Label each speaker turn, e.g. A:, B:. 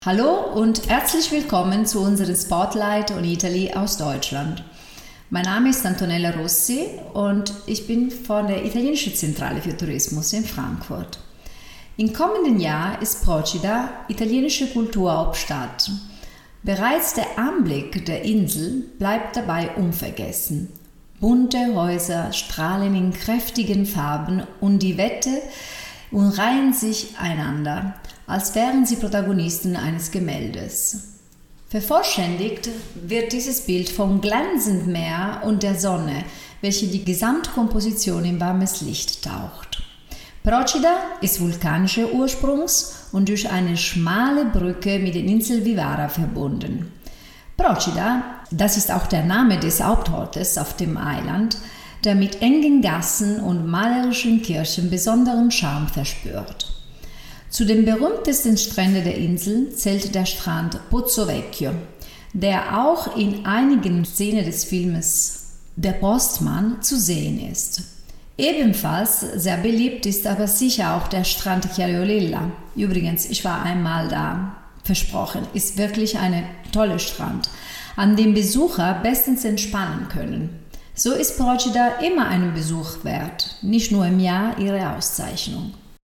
A: Hallo und herzlich willkommen zu unserem Spotlight on Italy aus Deutschland. Mein Name ist Antonella Rossi und ich bin von der Italienischen Zentrale für Tourismus in Frankfurt. Im kommenden Jahr ist Procida italienische Kulturhauptstadt. Bereits der Anblick der Insel bleibt dabei unvergessen. Bunte Häuser strahlen in kräftigen Farben und die Wette reihen sich einander, als wären sie Protagonisten eines Gemäldes. Vervollständigt wird dieses Bild vom glänzenden Meer und der Sonne, welche die Gesamtkomposition in warmes Licht taucht. Procida ist vulkanischen Ursprungs und durch eine schmale Brücke mit der Insel Vivara verbunden. Procida, das ist auch der Name des Hauptortes auf dem Eiland, der mit engen Gassen und malerischen Kirchen besonderen Charme verspürt. Zu den berühmtesten Stränden der Insel zählt der Strand Pozzo Vecchio, der auch in einigen Szenen des Filmes Der Postmann zu sehen ist. Ebenfalls sehr beliebt ist aber sicher auch der Strand Chiariolilla. Übrigens, ich war einmal da, versprochen, ist wirklich ein toller Strand, an dem Besucher bestens entspannen können. So ist Procida immer einen Besuch wert, nicht nur im Jahr ihre Auszeichnung.